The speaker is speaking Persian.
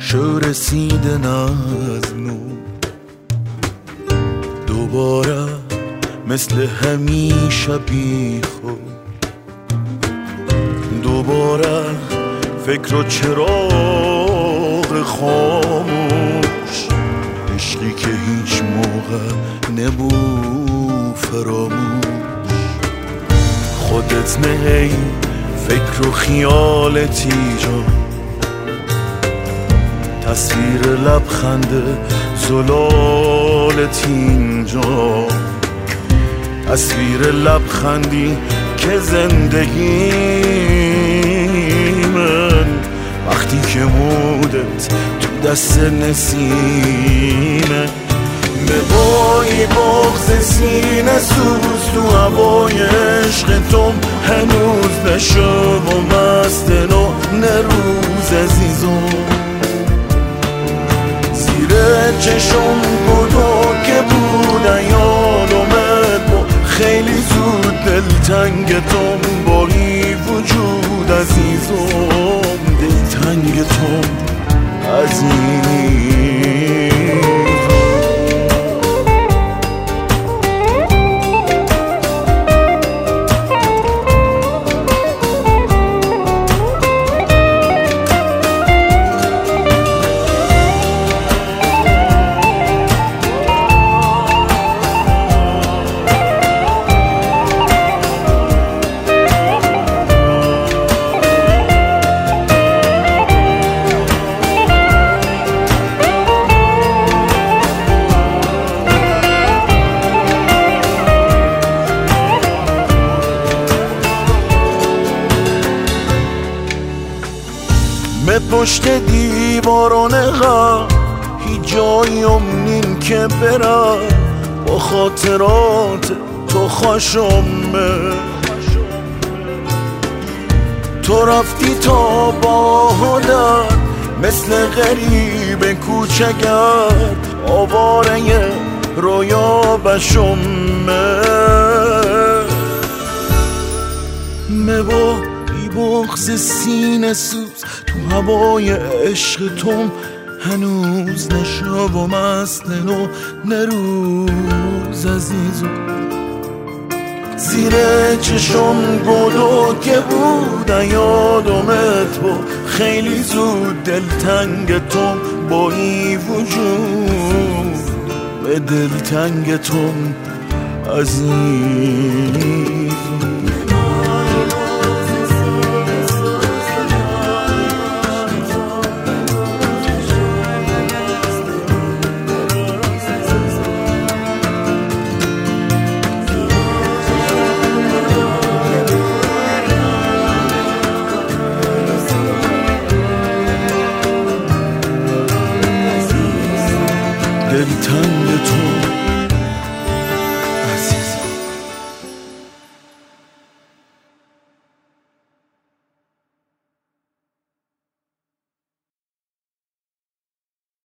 شو رسیدن از نو دوباره مثل همیشه بی خود دوباره فکر و چراغ خاموش عشقی که هیچ موقع نبود فراموش خودت نه فکر و خیالتی جان تصویر لبخند زلالت اینجا تصویر لبخندی که زندگی من وقتی که مودت تو دست نسیمه ببایی بغز سینه سوز تو هوای عشق توم هنوز نشو و مست نو نروز عزیزم زیر چشم بودو که بودن یادمت با خیلی زود دلتنگ توم بایی وجود عزیزم دلتنگ توم عزیزم پشت دیواران غم هیچ جایی امنین که برم با خاطرات تو خوشمه تو رفتی تا باهدن مثل غریب کوچگر آواره رویا بشمه با بغز سینه سوز تو هوای عشق توم هنوز نشو و مست نو نروز عزیزم زیر چشم گلو که بودن یادمت با خیلی زود دلتنگ توم با ای وجود به دلتنگ توم عزیزم